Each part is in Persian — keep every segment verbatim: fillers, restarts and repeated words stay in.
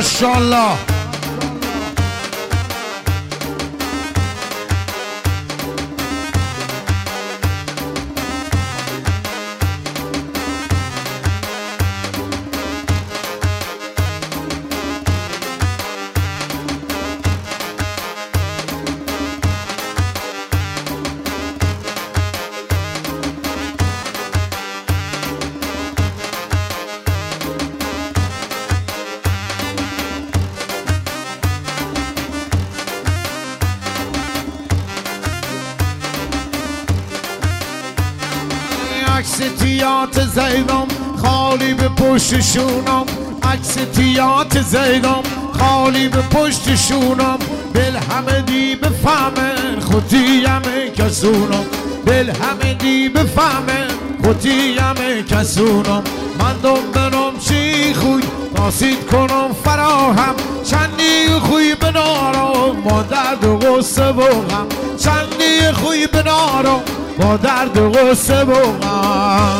ماشاءالله. عکس تیات زیدم خالی به پشت شونم، عکس تیات زیدم خالی به پشت شونم. دل همه دی بفهمن خودیم کسونم، دل همه دی بفهمن خودیم کسونم. من دم برم چی خوی تاسید کنم فراهم، چندی خوی بنارم با درد و غصه و غم، چندی خوی بنارم با درد و غصه و غم.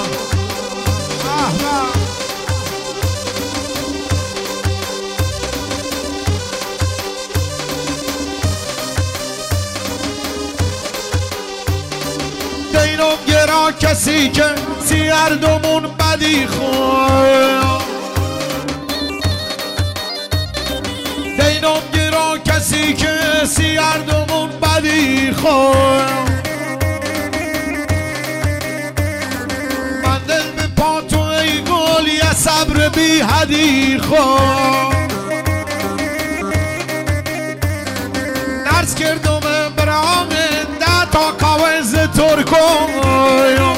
دینم گرا کسی که سیردمون بدی خود، دینم گرا کسی که سیردمون بدی خود. من دل به پا تو ای گل یه صبر بی حدی خود، نرس کردم برامنده تا کاوز ترکم،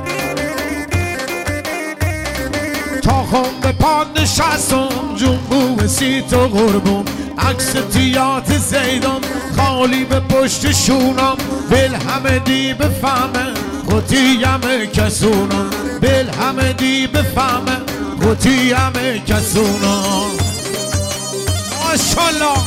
تا خون به پا نشستم جنبو سی تو قربون. عکس تیات زیدم خالی به پشت شونم، دل همه دی بفهمه خودیم کسونم، دل همه دی بفهمه خودیم کسونم. ماشاءالله.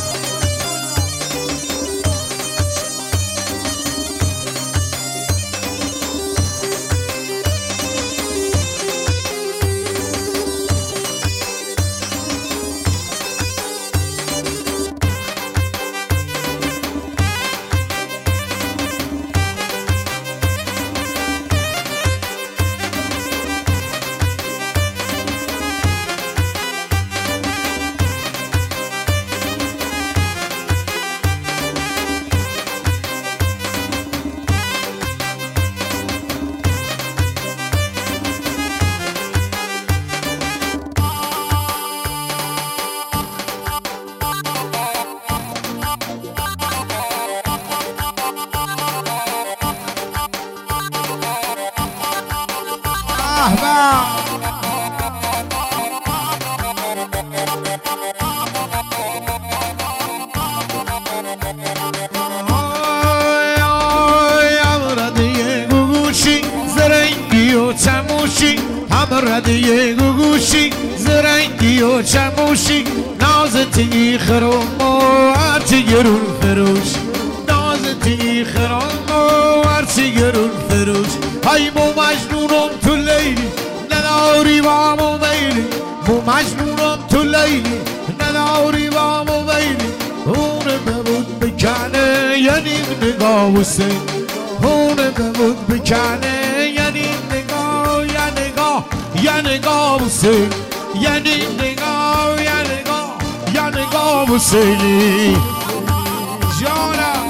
رده گوگوشی زرنگی و چموشی، ناز تیخر و موارچی گرون فروش، ناز تیخر و موارچی گرون فروش. های مو مجنونم تو لیلی نداری با مو میلی، مو مجنونم تو لیلی نداری با مو میلی. اونه بمود بکنه یعنی نگاه حسین، اونه بمود بکنه یعنی نگاه یا نگاه یا نگاه حسین، یعنی نگاه یا نگاه یا نگاه حسینی جانم.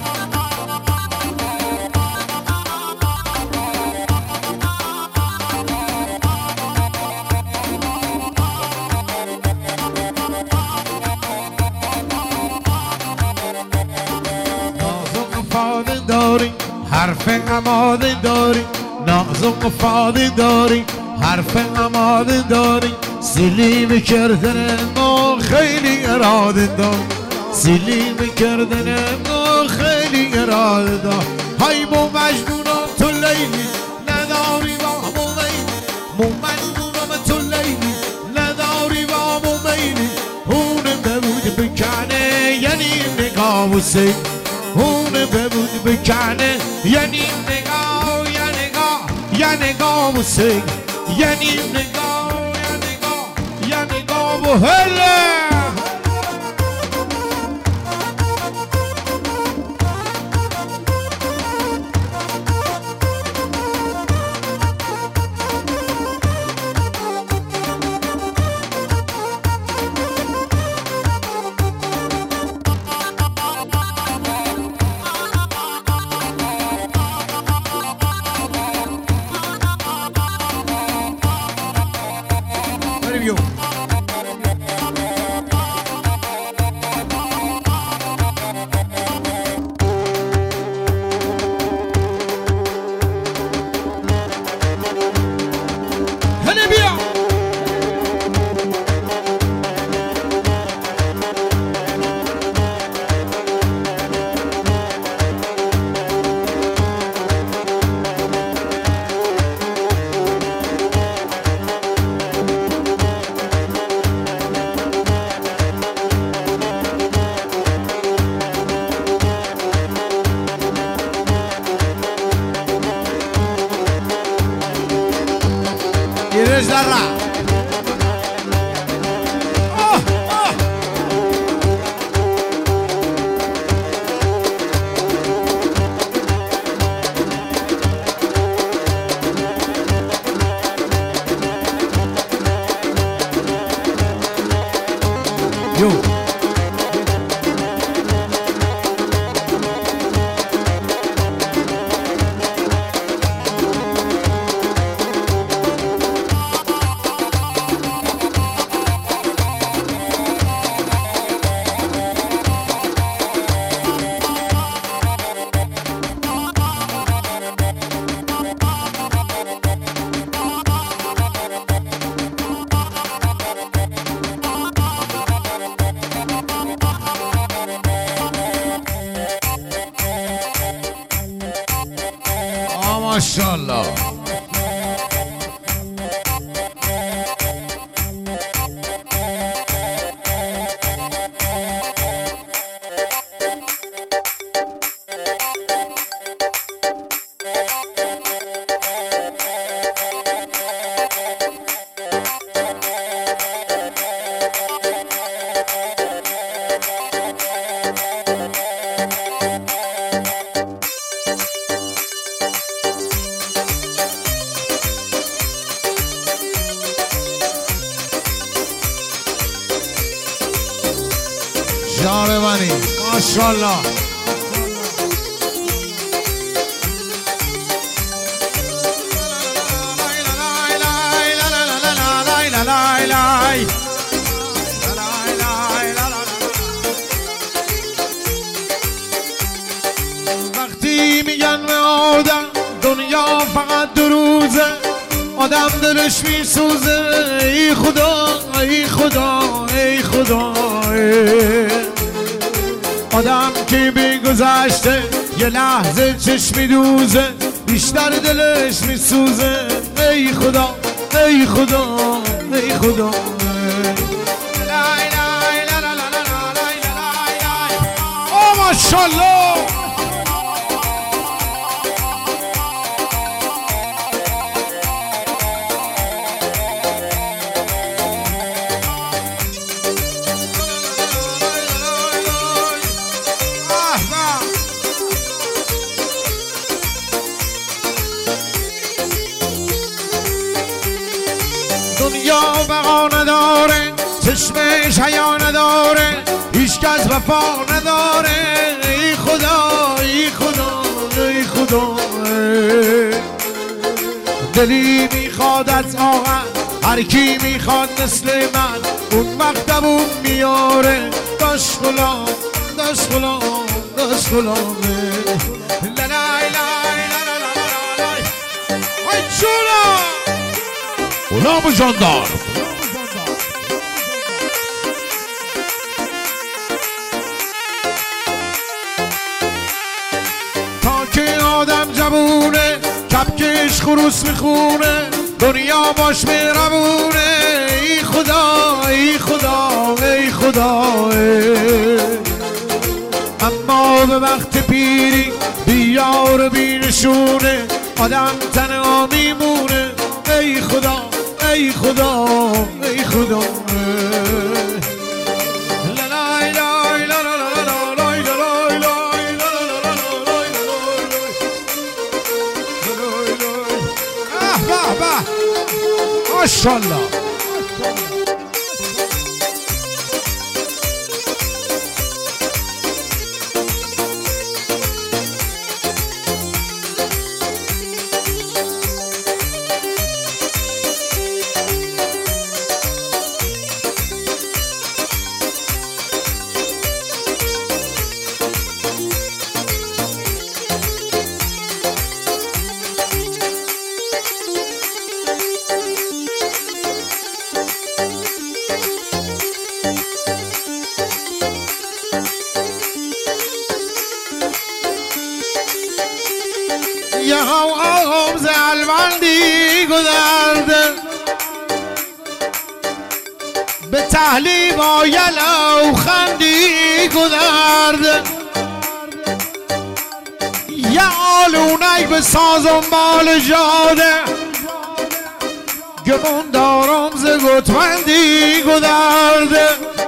داری حرف اماده داری، نازم فاده داری حرف اماده داری. سلیم کردن ما خیلی اراده دار، سلیم کردن ما خیلی اراده دار. های مو مجنونم تو لیلی نداری با مو میلی، مو مجنونم تو لیلی نداری با مو میلی. اونه ببود بکنه یعنی نگاه حسین، اونه ببود بکنه یعنی نگاه یا نگاه یا نگاه حسین، یعنی نگاه یا نگاه یا نگاه و هله. ماشاءالله. جان منی ماشاءالله. وقتی میگن به آدم دنیا فقط دو روزه، آدم دلش میسوزه. ای خدا ای خدا ای خدا، آدم که بی گذشته یه لحظه چشمی دوزه، بیشتر دلش میسوزه. ای خدا ای خدا ای خدا. آه ماشاءالله. دنیا بقا نداره، چشمش حیا نداره، هیچکس وفا نداره. ای خدا ای خدا ای خدا. دلی میخواد از آهن، هر کی میخواد مثل من اون مکتبون میاره. داش غلام داش غلام داش غلامه. لا لا لا لا لا لا. ای جونا غلام جاندار. تا که آدم جوونه کپکش خروس میخونه، دنیا باش مهربونه. ای خدا ای خدا ای خدا. اما به وقت پیری بیار بی نشونه، آدم تنها میمونه. ای خدا ای خدا ای خدا. ماشاءالله. یه هم زلوندی گذرده، به تحلیب آیلو خندی گذرده. یه آلونک به سازم بال جاده، گمون دارم ز گتمندی گذرده.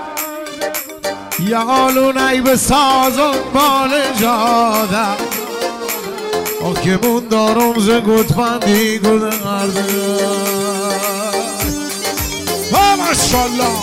یه آلونک به سازم بال جاده، که من دارم ز گتمندی گذرده. ماشاءالله.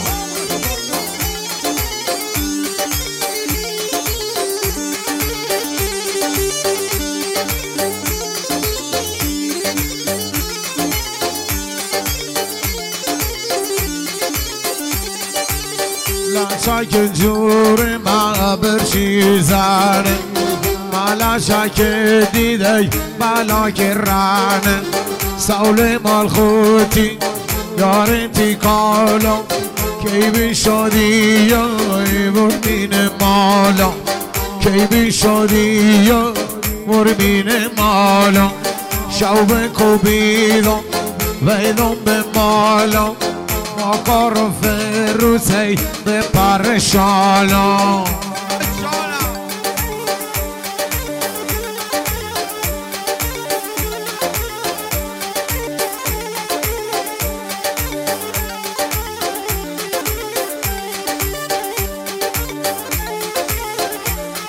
لچک جور مغبر چیزنه، ملاشک دیده بلا که رانه. سول مال خوتی یارنتی کالا، کی بی شادی یا مرمین مالا. کی بی شادی یا مرمین مالا. شوق کوبیدم ویدم به مالا ما کار و فروسی به پرشالا